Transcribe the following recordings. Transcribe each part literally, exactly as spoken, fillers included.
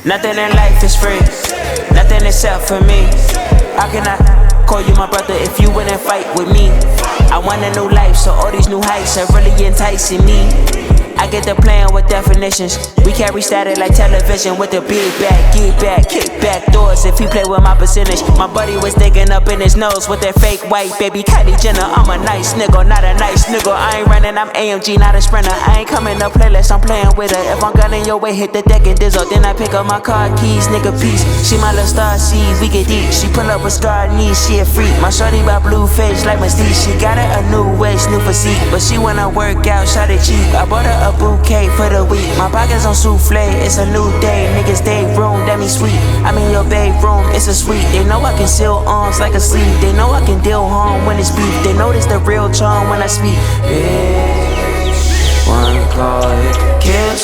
Nothing in life is free, nothing except for me. How can I call you my brother if you wouldn't fight with me? I want a new life, so all these new heights are really enticing me. I get to playing with definitions. We carry static like television with the big back, get back, kick back doors if he play with my percentage. My buddy was digging up in his nose with that fake white baby Kylie Jenner. I'm a nice nigga, not a nice nigga. I ain't running, I'm A M G, not a sprinter. I ain't coming to playlist, I'm playing with her. If I'm gunning your way, hit the deck and dizzle. Then I pick up my car keys, nigga peace. She my little star seed, we get deep. She pull up with scar knees, she a freak. My shorty got blue face like Mystique. She got her a new waist, new physique, but she wanna work out, shot it cheap. I bought her a bouquet for the week. My pockets on souffle, it's a new day. Niggas stay room, that means sweet. I'm in your bedroom, it's a suite. They know I can seal arms like a sleeve. They know I can deal harm when it's beef. They know this the real charm when I speak. Yeah, one call it kill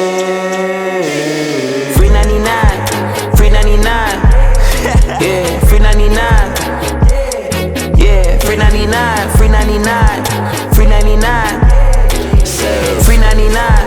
switch. Free ninety-nine, free ninety-nine. Yeah, free ninety-nine. Yeah, free ninety-nine, free ninety-nine, free ninety-nine. Free ninety-nine.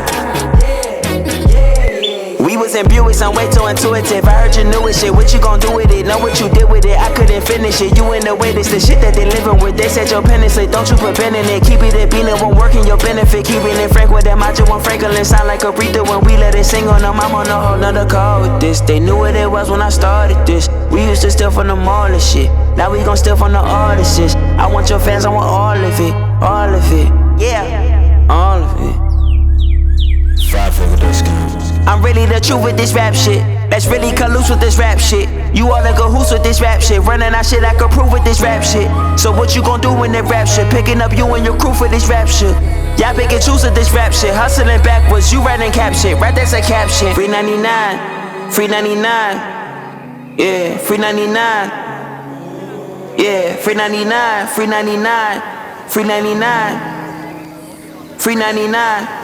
We was in Buicks, I'm way too intuitive. I heard you knew it, shit. What you gon' do with it? Know what you did with it. I couldn't finish it. You in the way, this the shit that they living with. They said your pen is lit, don't you put pen in it. Keep it at being, it won't work in your benefit. Keeping it frank with that macho one Franklin. Sound like Aretha when we let it sing on them. I'm on a whole nother call with this. They knew what it was when I started this. We used to steal from the mall and shit. Now we gon' steal from the artists. I want your fans, I want all of it. All of it. Yeah. All of it. Five figure discount. I'm really the truth with this rap shit. Let's really collude with this rap shit. You all the cahoots with this rap shit. Running out shit I could prove with this rap shit. So what you gon' do when that rap shit? Picking up you and your crew for this rap shit. Y'all pick and choose with this rap shit. Hustling backwards, you writing cap shit. Right, that's a caption. Free ninety-nine, free ninety-nine. Yeah, free ninety-nine. Yeah, free ninety-nine, free ninety-nine, free ninety-nine. Free ninety-nine.